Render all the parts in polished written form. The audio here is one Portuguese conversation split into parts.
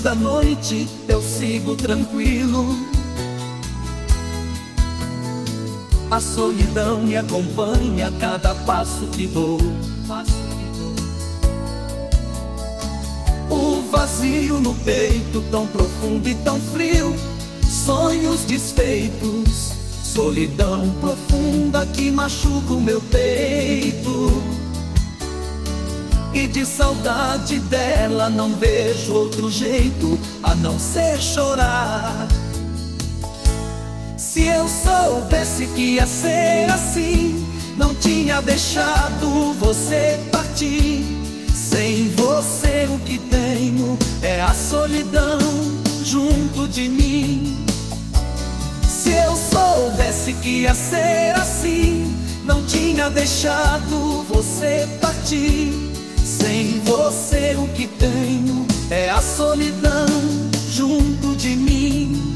da noite eu sigo tranquilo. A solidão me acompanha a cada passo que dou. O vazio no peito, tão profundo e tão frio. Sonhos desfeitos, solidão profunda que machuca o meu peito. E de saudade dela não vejo outro jeito a não ser chorar. Se eu soubesse que ia ser assim, não tinha deixado você partir. Sem você o que tenho é a solidão junto de mim. Se eu soubesse que ia ser assim, não tinha deixado você partir. Sem você o que tenho é a solidão junto de mim.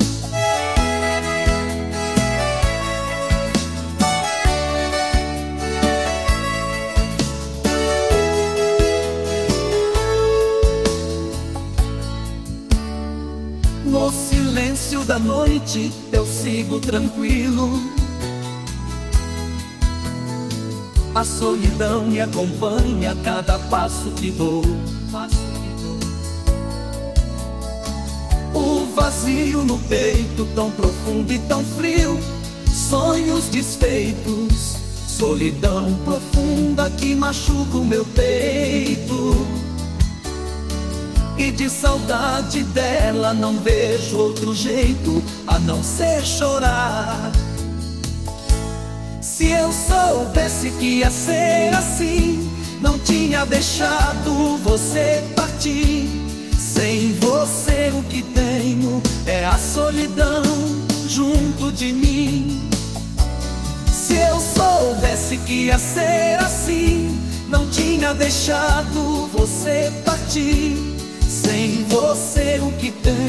No silêncio da noite eu sigo tranquilo. A solidão me acompanha a cada passo que dou. O vazio no peito, tão profundo e tão frio. Sonhos desfeitos, solidão profunda que machuca o meu peito. E de saudade dela não vejo outro jeito a não ser chorar. Se eu soubesse que ia ser assim, não tinha deixado você partir. Sem você o que tenho é a solidão junto de mim. Se eu soubesse que ia ser assim, não tinha deixado você partir. Sem você o que tenho